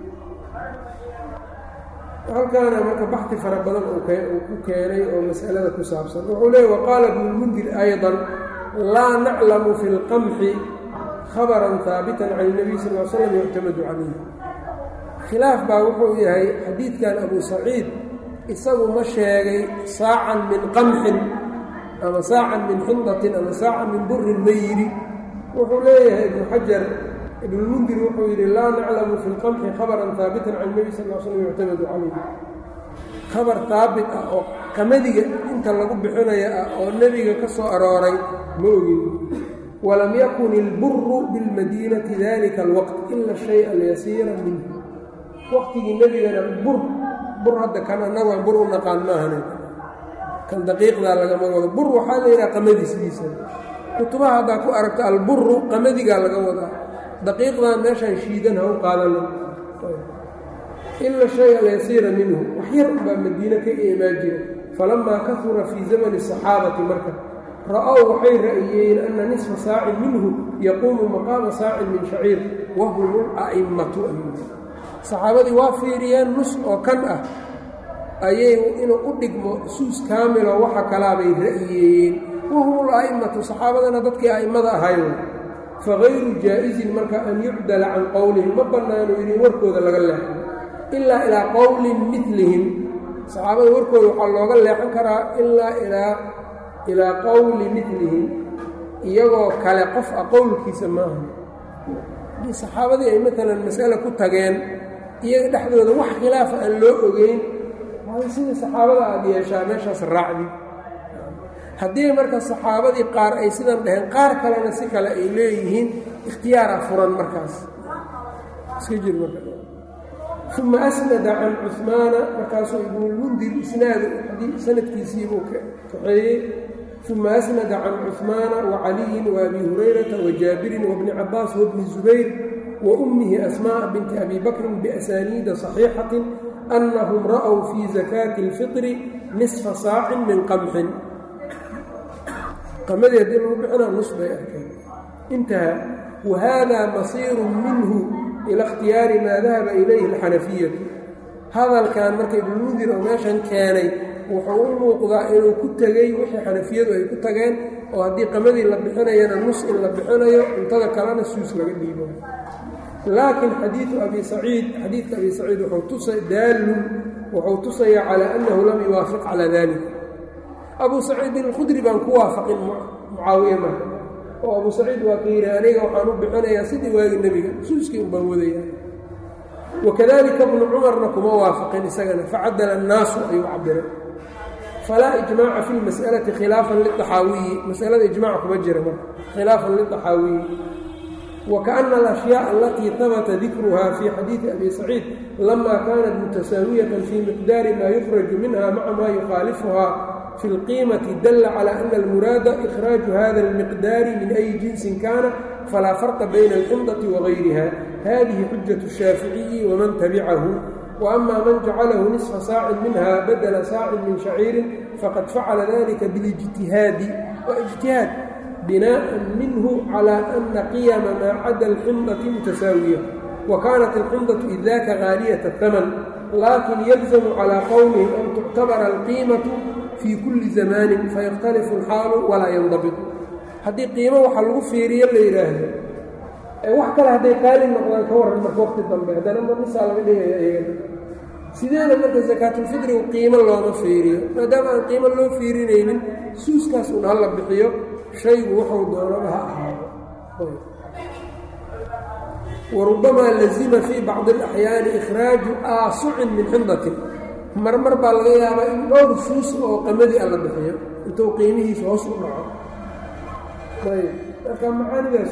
halkaana marka baxdi fara badan uu ku keenay oo mas'alada ku saabsan wuxuu leeyay waqaala ibnu lmundir ayضa laa naclamu fi اlqamxi khabara haabitan can الnabiy sal l slam yuctamadu calayh khilaaf baa wuxuu yahay xadiidkan abu saciid isagu ma sheegay saacan min qamxin ama saacan min xindatin ama saacan min burin ma yidhi wuxuu leeyahay ibnu xajar ibnulmundir wuxuu yidhi laa naclamu fi lqamxi khabaran haabitan can nebi sal l slam yuctamadu calayh khabar haabit ah oo qamadiga inta lagu bixinaya ah oo nebiga ka soo arooray ma ogin walam yakun ilburu bilmadiinati dalika alwaqt ila shaya alyasiira minhu waqtigii nebigana bur bur hadda kan annagu aan bur u naqaan maahane kan daqiiqdaa lagama wado bur waxaa la yidhaha qamadiisdiisa kutubaha haddaa ku aragta alburu qamadigaa laga wadaa daqiiqdan meeshaan shiidan ha u qaadana ila shay alyasiira minhu wax yar unbaa madiine ka imaan jira falamaa kahura fii zamani asaxaabati marka ra-ow waxay ra'iyeen ana nisfa saacin minhu yaquumu maqaama saacin min shaciir wahum l'a'immatu saxaabadii waa fiiriyeen nus oo kan ah ayay inuu u dhigmo suus kaamilo waxa kalaabay ra'yeeyeen wahum l'a'immatu saxaabadana dadkii a'immada ahayo fagayru jaa-izin marka an yucdala can qowlihim ma bannaano inay warkooda laga leexo ilaa ilaa qowlin milihim saxaabada warkooda waxaa looga leexan karaa ilaa ilaa ilaa qowli milihim iyagoo kale qof a qowlkiisa maaha haddii saxaabadii ay maalan mas'ale ku tageen iyaga dhexdooda wax khilaafa aan loo ogeyn waa sidii saxaabada aada yeeshaa meeshaas raacdi haddii marka saxaabadii qaar ay sidan dhaheen qaar kalena si kale ay leeyihiin ikhtiyaara furan markaas iska jir marka uma asnada can cuhmaana markaasuu ibnulmundir isnaadu sanadkiisiibuu kaxeeyey uma asnada can cuhmaana wacaliyin waabi hurayrata wajaabirin wabni cabaas wabni zubayr waummihi asmaaءa binti abi bakrin biasaniida صaxiixatin annahum ra'w fii zakaati اlfitri nisfa saacin min qamxin qamadii haddii lagu bixinaa nus bay arkeen intaha wahada masiiru minhu ila اkhtiyaari maa dahaba ilayhi اlxanafiyatu hadalkan marka ibnulmundir oo meeshan keenay wuxuu u muuqdaa inuu ku tegey wixii xanafiyadu ay ku tageen oo haddii qamadii la bixinayana nus in la bixinayo cuntada kalena suus laga dhiibo laakiin xadiiu abi saciid xadiidka abi saciid wuxuu tusa daalun wuxuu tusayaa calaa annahu lam yuwaafiq calaa dalik abuu saciidin alkhudri baan ku waafaqin mucaawiye marka oo abuu saciid waa ka yidhi aniga waxaan u bixinayaa sidii waagi nebiga suuskii un baan wadaya wakadalika bnu cumarna kuma waafaqin isagana facadala annaasu ayuu cabiray falaa ijmaaca fi lmas'alati khilaafan liaxaawiyi masalada ijmac kuma jira marka khilaafan liaxaawiyi وكأن الأشياء التي ثبت ذكرها في حديث أبي سعيد لما كانت متساوية في مقدار ما يخرج منها مع ما يخالفها في القيمة دل على أن المراد إخراج هذا المقدار من أي جنس كان فلا فرق بين الحنطة وغيرها هذه حجة الشافعي ومن تبعه وأما من جعله نصف ساع منها بدل ساع من شعير فقد فعل ذلك بالاجتهاد واجتهاد بناء منه على أن قيم ما عدا الحنطة متساوية وكانت الحنطة إذ ذاك غالية الثمن لكن يلزم على قولهم أن تعتبر القيمة في كل زمان فيختلف الحال ولا ينضبط هذه قيمة وحلو فيريا لإلهي wax kale hadday qaali noqdaan ka warran marka waqti dambe haddana ma misaal laga dhigaya iyagana sideeda marka sakaatulfidrigu qiimo looma fiiriyo maadaama aan qiimo loo fiirinaynin suuskaas un hala bixiyo shaygu wuxuu doonaba ha ahaado warubamaa lazima fii bacdi alaxyaani ikhraaju aasucin min xindatin marmar baa laga yaabaa in dhowr suus oo qamadi a la bixiyo intuu qiimihiisa hoos u dhaco ayb marka macaanidaas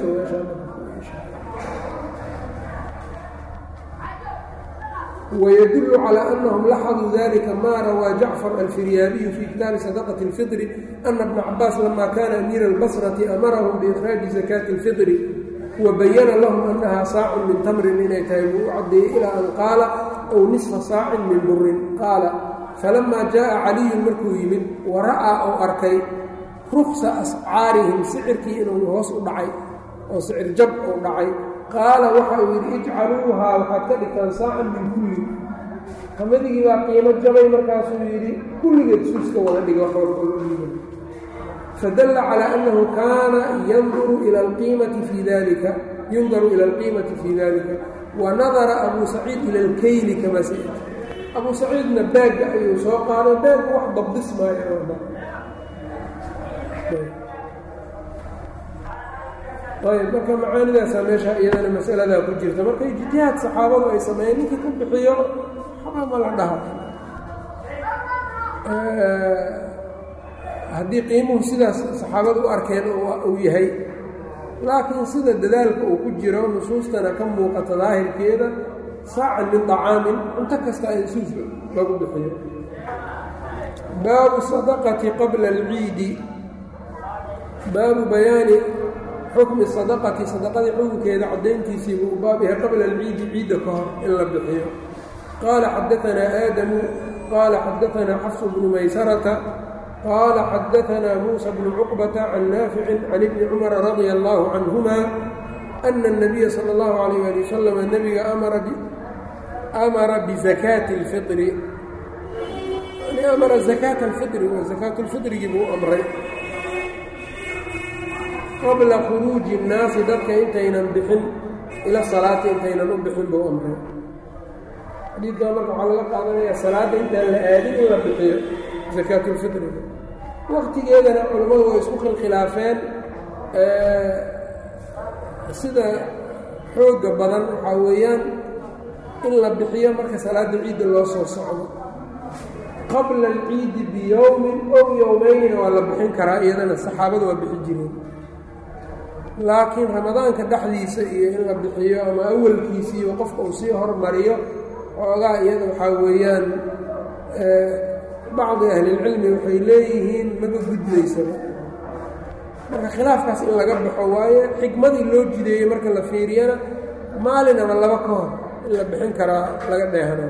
ويدل على أنهم لحظوا ذلك ما روى جعفر الفريابي في كتاب صدقة الفطر أن ابن عباس لما كان أمير البصرة أمرهم بإخراج زكاة الفطر وبين لهم أنها صاع من تمر إنيتهم وعدي إلى أن قال أو نصف صاع من بر قال فلما جاء علي مركو يمد ورأى أو أركي رخص أسعارهم سعركي إنه يهوس دعي أو سعر جب أو دعي qaala waxa uu yidhi ijcaluuhaa waxaad ka dhigtaan saacan min kulli qamadigi baa qiimo jabay markaasuu yidhi kulligeed suuska wada dhiga xoolkooliga fadalla calaa annahu kaana yanduru ila alqiimati fii dalika yundaru ila alqiimati fii dalika wa nadara abuu saciid ila alkayli kamaa sayati abuu saciidna baagga ayuu soo qaaday baagga wax dabdis maayo ayb marka macaanidaasaa meesha iyadana masaladaa ku jirta marka ijtihaad saxaabadu ay sameeyeen ninkii ku bixiyo xaraa ma la dhaha haddii qiimuhu sidaas saxaabadu u arkeen uu yahay laakiin sida dadaalka uu ku jiro nusuustana ka muuqata daahirkeeda saacan min طacaamin cunto kasta in suus lagu bixiyo baabu sadaqati qabla alciidi baabu bayaani xukmi sadaqati sadaqadii xukunkeeda caddayntiisii buu u baab yahay qabla alciidi ciidda ka hor in la bixiyo qaala xadaanaa aadamu qaala xadaanaa xafsu bnu maysarata qaala xadaanaa muusa bnu cuqbata can naaficin can ibni cumara radia allahu canhuma ana الnabiya sala اllahu alayh ali wasalam nebiga amara bizakaati اlfiri amara zakaata alfiri zakaatu lfirigii buu amray qabla khuruuji الnaasi dadka intaynan bixin ila salaati intaynan u bixin buu amray xadiidkaa marka waxaa laga qaadanayaa salaadda intaan la aadin in la bixiyo zakaatulfitriga waqtigeedana culammadu way isku khilkhilaafeen sida xoogga badan waxaa weeyaan in la bixiyo marka salaadda ciidda loo soo socdo qabla alciidi biyowmin ow yowmeynina waa la bixin karaa iyadana saxaabadu waa bixi jireen laakiin ramadaanka dhexdiisa iyo in la bixiyo ama awalkiisiiyo qofka uu sii hormariyo xoogaa iyada waxaa weeyaan bacdi ahlilcilmi waxay leeyihiin maba gudbaysaba marka khilaafkaas in laga baxo waaye xikmadii loo jideeyey marka la fiiriyana maalin ama laba ka hor in la bixin karaa laga dheehana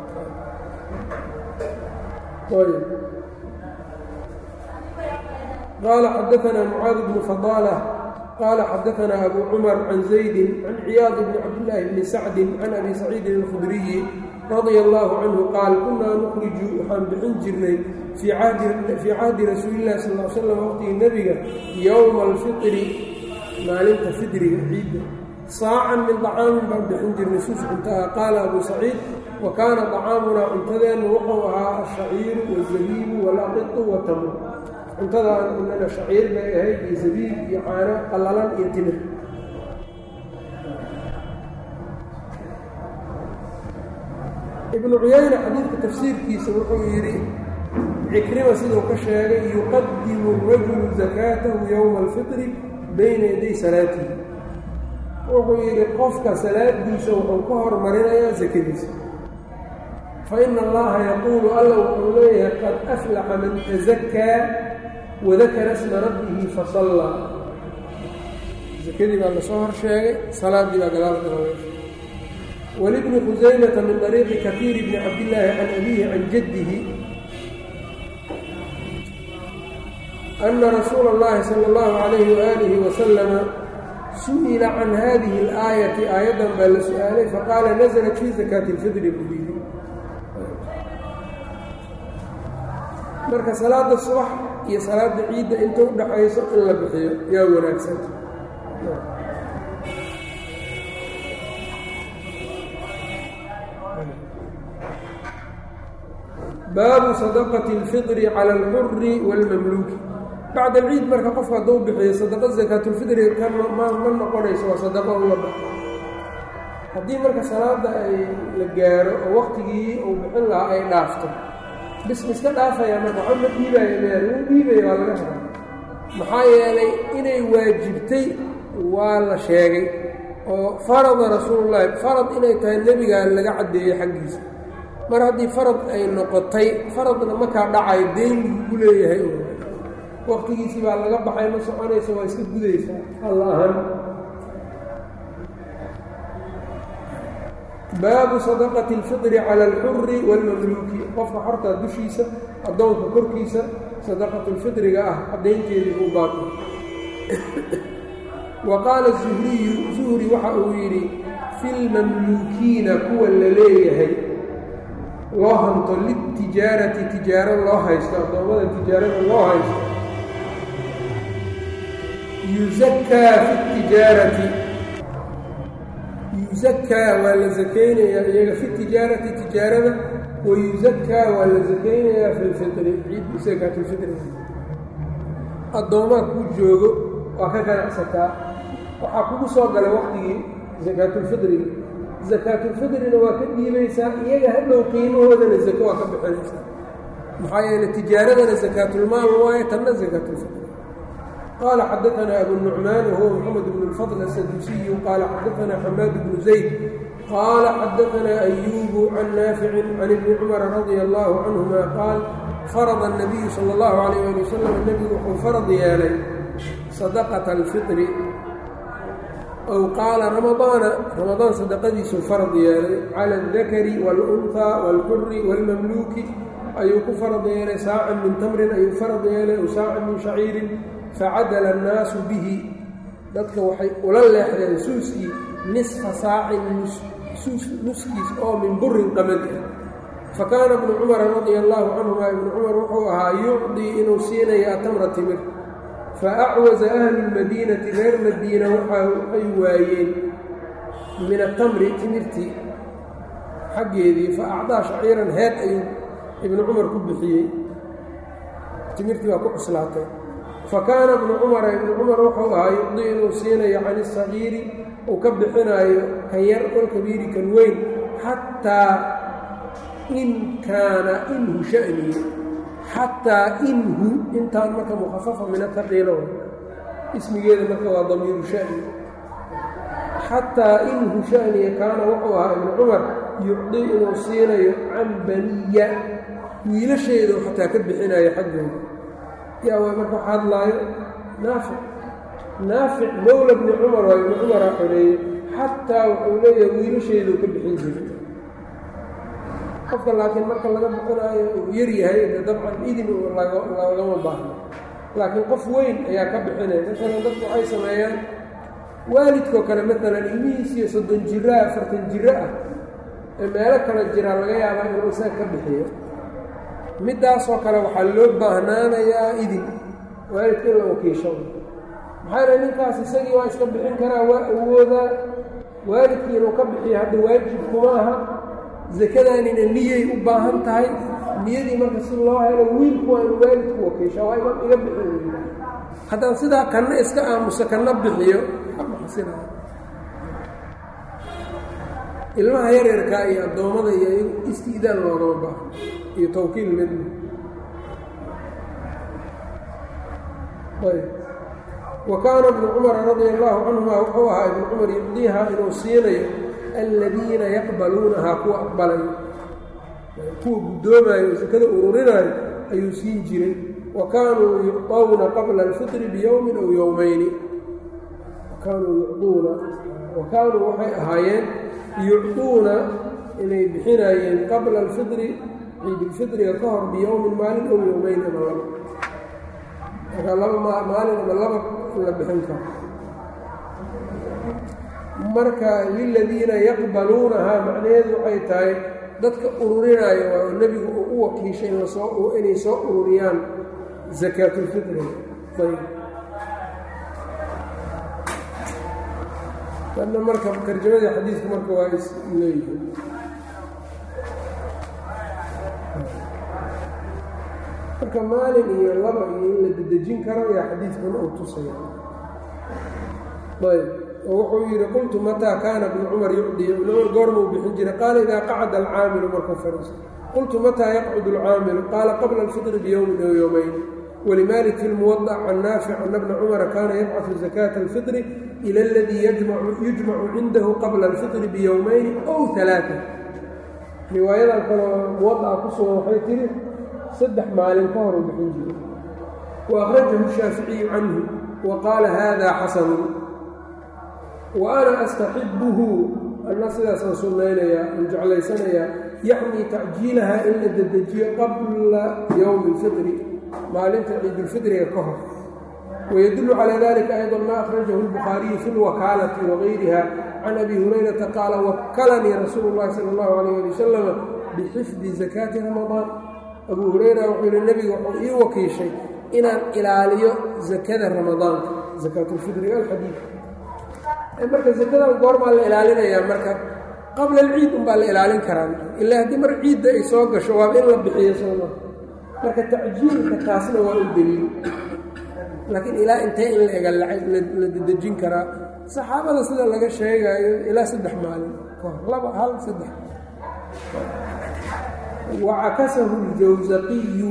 qaala xadaanaa mucaad bnu fadaala قال xdثna أbو cمر عن زaيد عن ciyاaض بن cabdاللahi بن سacد عن أbي سacيidi الخdري رaضي الله عanه qاal kunaa نkriju waxaan bixin jirnay fii cahdi rasuuli الlahi sal اه sلم wqtigii nebiga yowma الفiطri maalinta fidriga ciidda saacan min طacaamin baan bixin jirnay sus cuntaa qaala أbu سacيid وakaana طacaamunaa cuntadeennu wuxuu ahaa الشhaciiru والزabiibu والaqiطu وtamr cuntada inana shaciir bay ahayd iyo zabiib iyo caano qallalan iyo timir ibnu cuyayna xadiidka tafsiirkiisa wuxuu yidhi cikrima siduu ka sheegay yuqadimu الrajulu zakaatahu yowma alfitri bayna yaday salaatihi wuxuu yidhi qofka salaadiisa wuxuu ka hormarinayaa sakadiisa faina allaha yaquulu alla wuxuu leeyahay qad aflaxa man tazakaa wadakara sma rabbihi fasallaa sakadii baa lasoo hor sheegay salaaddii baa gadaal galoweysa walibni khusaymata min طariiqi kahiir bni cabdillaahi can abiihi can jaddihi ana rasuula اllahi salى اllahu عalayhi waalihi wasalama su'ila can hadihi اlaayati aayaddan baa la su-aalay faqaala naزlat fii zakaati اlfidri budiidi marka salaada subax iyo salaada ciidda inta u dhaxayso in la bixiyo yaa wanaagsan baabu sadaqati اlfidri cala alxuri wاlmamluuki bacda alciid marka qofka hadduu bixiyo sadaqa sakaatulfidriga ka ma noqonayso waa sadaqo uga baxo haddii marka salaada ay la gaaro oo waqtigii uu bixin lahaa ay dhaafto bis iska dhaafaya marka waxba ma dhiibaayo meel wuu dhiibaya waa laga hara maxaa yeelay inay waajibtay waa la sheegay oo farada rasuulullahi farad inay tahay nebigaa laga caddeeyey xaggiisa mar haddii farad ay noqotay faradna markaa dhacayo deyn lagu leeyahay waqtigiisii baa laga baxay ma soconaysa waa iska gudaysaa alla ahaan baabu sadaqati اlfidri cala alxuri wاlmamluuki qofka xortaa dushiisa addoonka korkiisa sadaqatulfidriga ah caddaynteedii uu baaqi wa qaala zuhriyu zuhri waxa uu yidhi fi lmamluukiina kuwa la leeyahay loo hanto litijaarati tijaaro loo haysto addoommada tijaarada loo haysto yusakaa fi tijaarati yusakaa waa la sakaynayaa iyaga fi tijaarati tijaarada wayusakaa waa la sakaynayaa fi lfidri ciid sakaatulfidriga addoomaa kuu joogo waa ka ganacsataa waxaa kugu soo galay waqtigii sakaatulfidriga sakaatulfidrina waa ka dhiibaysaa iyaga hadhow qiimahoodana zako waa ka bixinaysaa maxaa yeele tijaaradana sakaatulmaal waaye tanna sakaatulfidri qaala xadaanaa abu nucmaan wahuwa moxamed bnu lfadl asaduusiyu qaala xadaanaa xamaad bnu zayd qaala xadaanaa ayuubu can naaficin can ibni cumara radia allaahu canhuma qaal farada الnabiyu sala اllahu alayh ali wasalam nebigu wuxuu farad yeelay sadaqata alfitri ow qaala ramadaana ramadaan sadaqadiisuu farad yeelay cala aldakari wاlunhaa wاlxuri wاlmamluuki ayuu ku farad yeelay saacan min tamrin ayuu farad yeelay ow saacan min shaciirin facadala annaasu bihi dadka waxay ula leexdeen suuskii nisfa saacin nuskiis oo min burin qamadi ah fa kaana ibnu cumara radia allaahu canhuma ibnu cumar wuxuu ahaa yucdii inuu siinayo atamra timir fa acwaza ahlu lmadiinati reer madiina waxay waayeen min atamri timirtii xaggeedii fa acdaa shaciiran heed ayuu ibnu cumar ku bixiyey timirtii waa ku cuslaatay fa kaana ibnu cumara ibnu cumar wuxuu ahaa yucdii inuu siinayo can isagiiri uu ka bixinaayo kan yar olkabiiri kan weyn xataa in kaana inhu sha'niyi xataa inhu intaan marka mukhafafa min ataqiilo ismigeeda marka waa damiiru sha'ni xataa inhu sha'niya kaana wuxuu ahaa ibnu cumar yucdii inuu siinayo can baniya wiilasheedu xataa ka bixinayo xaggooda yaa waa marka waxa hadlaayo naafic naafic mowla bni cumar waa ibni cumaraa xoreeyey xataa wuxuu leeyahay wiilasheeduu ka bixin jiray qofka laakiin marka laga bixinaayo uu yar yahay dabcan idin lagama baahno laakiin qof weyn ayaa ka bixinaya maalan dadku waxay sameeyaan waalidkoo kale maalan ilmihiisiiyo soddon jiro afartan jiro ah ee meelo kale jiraa laga yaabaa inuu isaga ka bixiyo middaasoo kale waxaa loo baahnaanayaa idin waalidka in la wakiisho maxaa ninkaas isagii waa iska bixin karaa waa awoodaa waalidkii inuu ka bixiyo hadda waajib kuma aha sakadaanina niyay u baahan tahay niyadii marka si loo helo wiilku waa inu waalidku wakiisha waa iman iga bixin haddaan sidaa kanna iska aamuso kanna bixiyo maxasina ilmaha yaryarkaa iyo addoommada iyo istiidaan loogama baahno iyo tawkiil midna wa kaana ibnu cumara radia allaahu canhuma wuxuu ahaa ibnu cumar yucdiiha inuu siinayo aladiina yaqbaluunahaa kuwa aqbalayo kuwa guddoomayo oo sakada ururinaayo ayuu siin jiray wa kaanuu yucطawna qabla alfitri biyowmin aw yowmayni kaanuu yucduuna wa kaanuu waxay ahaayeen yucduuna inay bixinaayeen qabla alfitri ciidulfitriga ka hor biyowmin maalin ow yowmayn ama laba markaa laba maalin ama laba in la bixin karo marka liladiina yaqbaluunahaa macnaheedu waxay tahay dadka ururinaayo waa nebigu uu u wakiishay inay soo ururiyaan sakaatulfitriga ayb tanna marka tarjamadii xadiidku marka waa is leeyihin marka maalin iyo laba iyo in la dedejin karo yaa xadiidkan uu tusaya. ayb oo wuxuu yidhi qultu mataa kaana ibnu cumar yucdi goormuu bixin jiray qaala idaa qacada alcaamilu markuu fariiso. qultu mataa yaqcud alcaamilu qaala qabla alfitri biyowmin aw yowmayn. ولمالك في الموضع عن نافع أن ابن عمر كان يبعث زكاة الفطر إلى الذي يجمع, يجمع عنده قبل الفطر بيومين أو ثلاثة. رواية الموضع قصوى وحيتري صدح مال الفهر بحنجه. وأخرجه الشافعي عنه وقال هذا حسن وأنا أستحبه الناس لا سنسلين يا من جعل سنيا يعني تعجيلها إلا الدجية قبل يوم الفطر maalinta ciidulfidriga ka hor. wayadullu calaa dalika ayضa ma akhrajahu اlbukhaariyu fi اlwakaalati wagayriha can abi hurayrata qaala wakalanii rasuulu اllahi sala اllahu alayh ali wasalam bixifdi zakaati ramadaan. abuu hurayra wuxuu yihi nebiga wuxuu ii wakiishay inaan ilaaliyo zakada ramadaanka zakaatulfidriga alxadiid. marka zakadan goormaa la ilaalinayaa marka qabla alciid unbaa la ilaalin karaa ilaa haddii mar ciidda ay soo gasho waaba in la bixiyo sooma. marka tacjiilka taasna waa u daliil, laakiin ilaa intee in la ega la dedejin karaa saxaabada sida laga sheegaayo ilaa saddex maalin laba hal saddex. wacakasahu اljawzaqiyu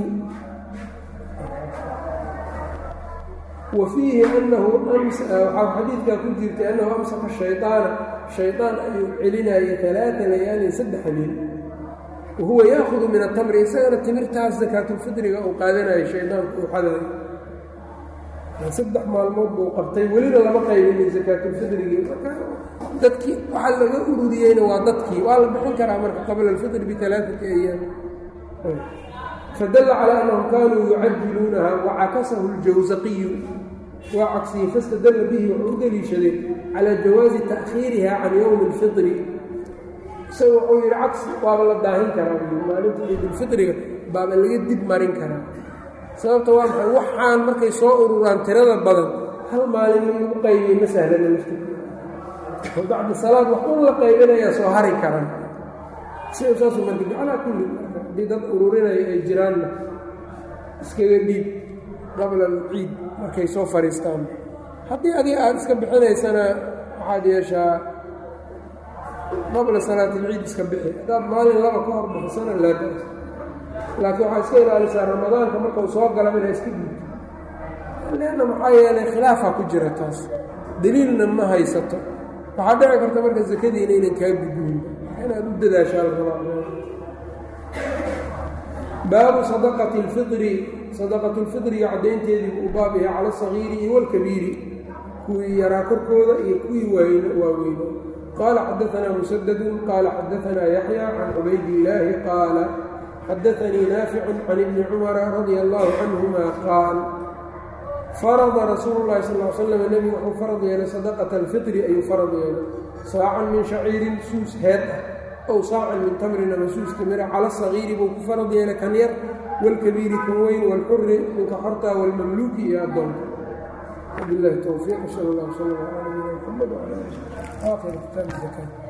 wa fiihi anahu waxaa xadiidkaa ku jirtay annahu amsaka shayطaana shayطaan ayuu celinayay alaaa layaalin saddex habeen wahuwa yaahudu min atamri isagana timirtaas zakaatulfidriga uu qaadanayo shaydaanku uu xadayo. saddex maalmood buu qabtay welina lama qaybinin zakaatulfidrigii. marka dadkii waxaa laga ururiyeyna waa dadkii waa la bixin karaa marka qabla alfidri bialaaati ayaam. fadalla calaa annahum kaanuu yucajiluunaha wacakasahu اljawzaqiyu waa cagsiyey fastadalla bihi wuxuu u deliishaday calaa jawaazi ta'khiiriha can yowmi اlfidri. isaga wuxuu yidhi cagsi waaba la daahin karaa maalinta ciidulfidriga baaba laga dib marin karaa. sababta waa maxay waxaan markay soo ururaan tirada badan hal maalin in lagu qaybiyey ma sahlana laftiisa bacda salaad wax un la qaybinayaa soo hari karaan. sida saasuu marka calaa kulli haddii dad ururinaya ay jiraanna iskaga dhiib qabla alciid markay soo fadhiistaan. haddii adiga aada iska bixinaysana waxaad yeeshaa qabla salaat alciid iska bixi. haddaad maalin laba ka hor bixisana laa ba'as, laakiin waxaa iska ilaalisaa ramadaanka markau soo galaba inaa iska dhiibto. leanna maxaa yeelay khilaafaa ku jira taas, daliilna ma haysato. waxaa dhici karta marka sakadii inaynan kaa gudbin inaad u dadaashaa la rabaa. baabu sadaqati اlfidri sadaqatu lfidriga caddaynteedii buu baab yahay cala asagiiri iyo walkabiiri, kuwii yaraa korkooda iyo kuwii wayn waaweyna. قال xdثna مسدد qال xdثna يحيى عن عbayd اللahi qاaل xdثnii ناaفع عن بن cمر رضي الله عنهma qاaل فرض رasuuل الlahi صلى اه عل سلم nبgu wuxuu farad yeelay صدقة الفطر ayuu farad yeelay saacan min شhaciirin suus heed ah ow saacan min tamrin ama suus timira calى الصغيiri buu ku farad yeelay kan yar والكبيiri kan weyn والxuri ninka xorta والmamluki iyo adoonka. وبالله التوفيق. صلى الله وسلم على نبينا محمد وعلى آله آخر كتاب الزكاة.